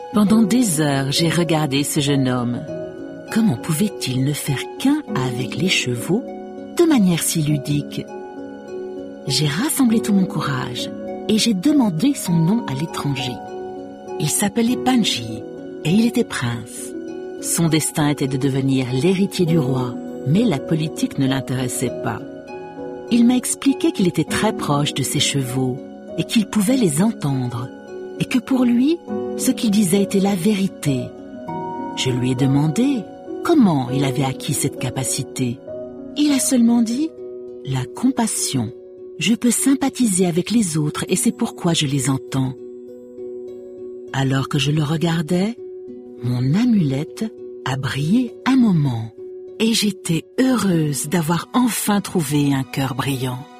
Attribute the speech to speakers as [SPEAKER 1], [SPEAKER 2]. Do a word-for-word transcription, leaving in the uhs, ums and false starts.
[SPEAKER 1] Pendant des heures, j'ai regardé ce jeune homme. Comment pouvait-il ne faire qu'un avec les chevaux de manière si ludique? J'ai rassemblé tout mon courage et j'ai demandé son nom à l'étranger. Il s'appelait Panji et il était prince. Son destin était de devenir l'héritier du roi, mais la politique ne l'intéressait pas. Il m'a expliqué qu'il était très proche de ses chevaux et qu'il pouvait les entendre, et que pour lui, ce qu'il disait était la vérité. Je lui ai demandé comment il avait acquis cette capacité. Il a seulement dit « la compassion ». Je peux sympathiser avec les autres et c'est pourquoi je les entends. Alors que je le regardais, mon amulette a brillé un moment et j'étais heureuse d'avoir enfin trouvé un cœur brillant.